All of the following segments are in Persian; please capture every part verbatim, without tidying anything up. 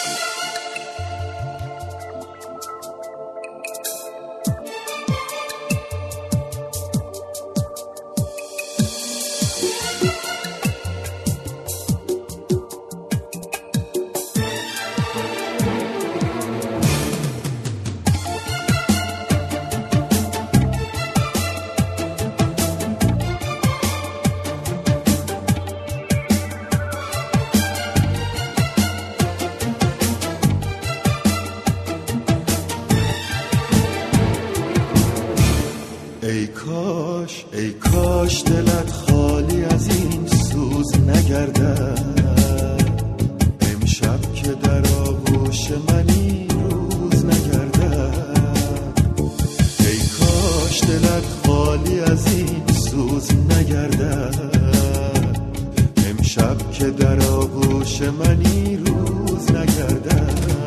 ای کاش ای کاش دلت خالی از این سوز نگردد، امشب که در آغوش منی روز نگردد. ای کاش دلت خالی از این سوز نگردد، امشب که در آغوش منی روز نگردد.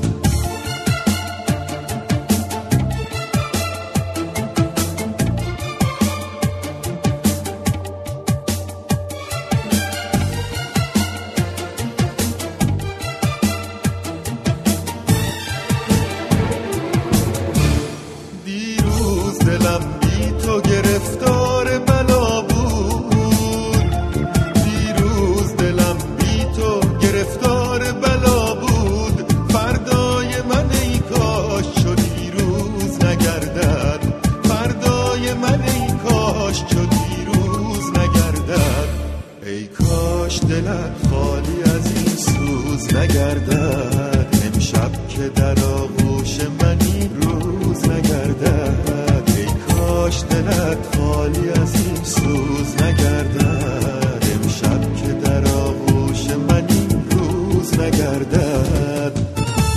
دلم بی تو گرفتار بلا بود، دیروز دلم بی تو گرفتار بلا بود. فردای من ای کاش چو دیروز نگردد، فردای من ای کاش چو دیروز نگردد. ای کاش دلت خالی از این سوز نگردد، امشب که در آغوش منی روز نگردد. کاش دلت خالی از این سوز نگردد، امشب که در آغوش منی روز نگردد.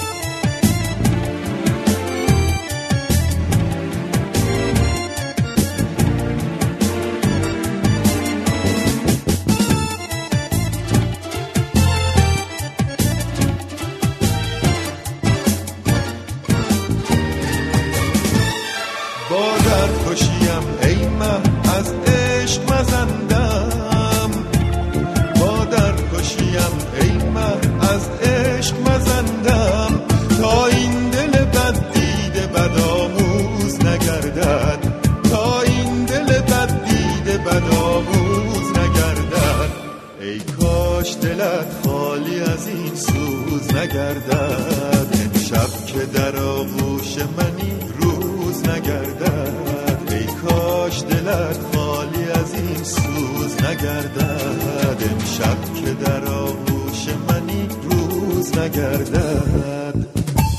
با درد کشیم ای مه از عشق مزندم، با درد کشیم ای مه از عشق مزندم. تا این دل بد دیده بدآموز نگردد، تا این دل بد دیده بدآموز نگردد. ای کاش دلت خالی از این سوز نگردد، امشب که در آغوش منی روز نگردد. ای کاش دلت خالی از این سوز نگردد، امشب که در آغوش منی روز نگردد.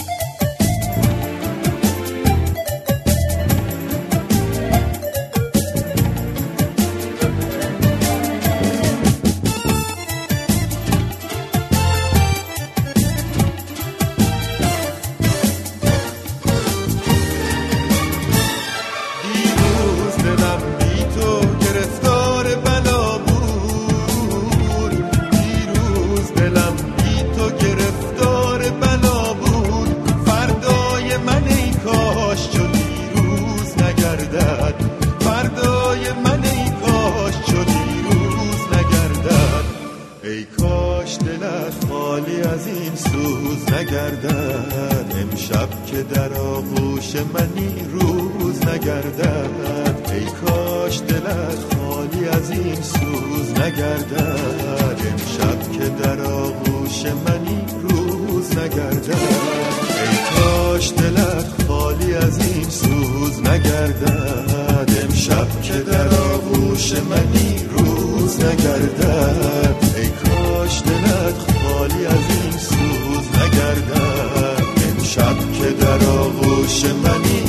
فردای من ای کاش چو دیروز نگردد. ای کاش دلت خالی از این سوز نگردد، امشب که در آغوش منی روز نگردد. ای کاش دلت خالی از این سوز نگردد، امشب که در آغوش منی روز نگردد. ای کاش دلت خالی از این سوز نگردد، امشب که در آغوش منی روز نگردد. ای کاش دلت خالی از این سوز نگردد، امشب که در آغوش منی